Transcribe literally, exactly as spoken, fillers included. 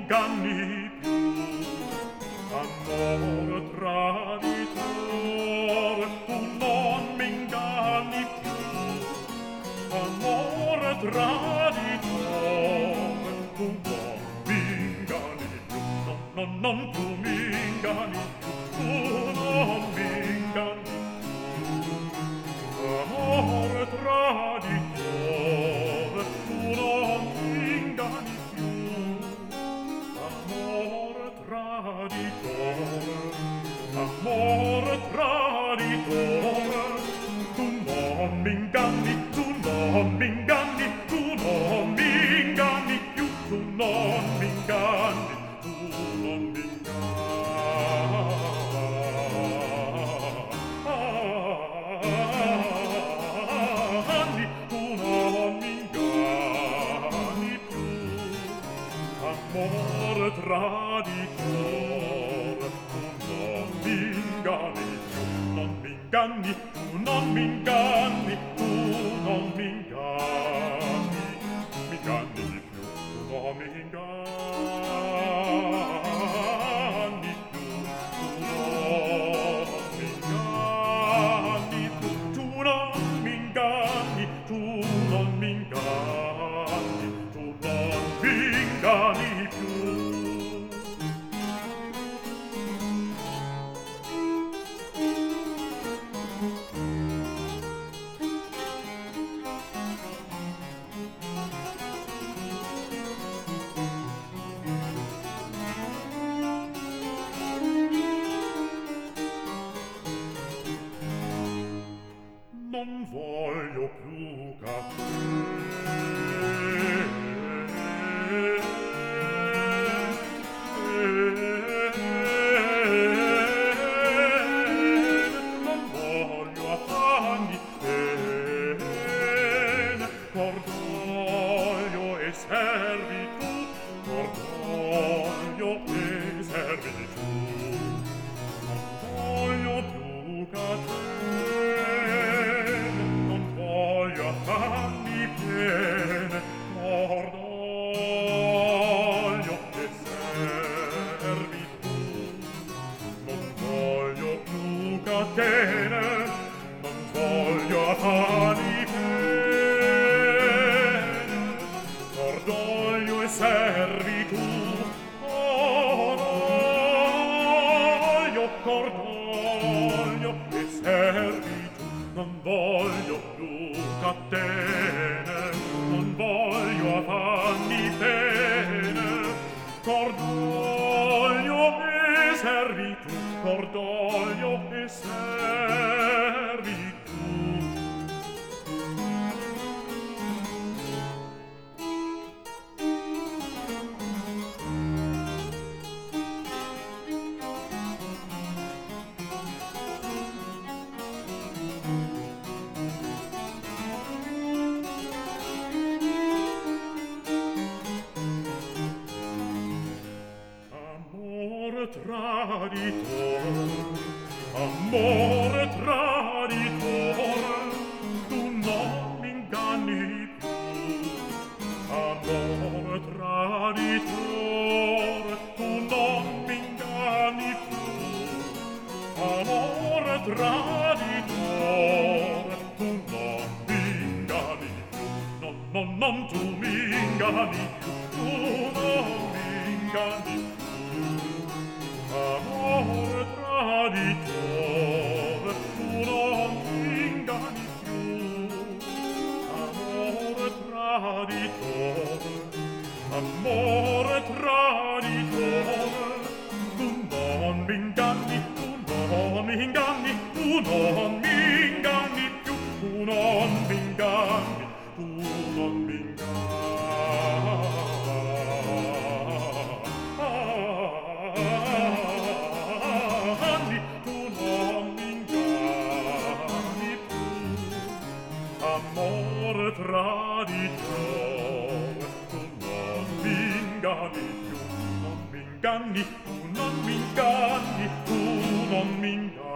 inganni più. Amore traditore, tu non m'inganni più. Amore traditore, tu non m'inganni più. No, no, non tu m'inganni più, tu non m'inganni più. Amore traditore, tu non m'inganni più. Amore traditore, amore traditore, tu non m'inganni, tu non m'inganni, tu non m'inganni più, tu non m'inganni, tu non m'inganni, tu non m'inganni più. Amore traditore, tu non m'inganni più, non m'inganni, tu non m'inganni, tu non m'inganni, m'inganni di più, tu non m'inganni più, tu non m'inganni più, tu non m'inganni, tu non m'inganni, tu non m'inganni più. Non voglio più non voglio affanni pene, cordoglio e servitù, cordoglio e servitù. Non voglio più catene, non voglio affanni piene, cordoglio e servitù. Non voglio più catene, non voglio affanni piene, cordoglio e servitù. Cordoglio, cordoglio e servitù. Non voglio più catene, non voglio affanni pene, cordoglio e servitù, cordoglio e servitù. Amore traditore, amore traditore, tu non m'inganni più. Amore traditore, tu non m'inganni più. Amore traditore, tu non m'inganni più. Non, non, non tu m'inganni più, tu non m'inganni più. Amore traditore, tu non m'inganni più. Amore traditore, amore traditore, tu non m'inganni, tu non m'inganni, tu non m'inganni più, tu non m'inganni, tu non m'inganni. Amore traditore, tu non m'inganni più, non m'inganni, tu non m'inganni, tu non m'inganni.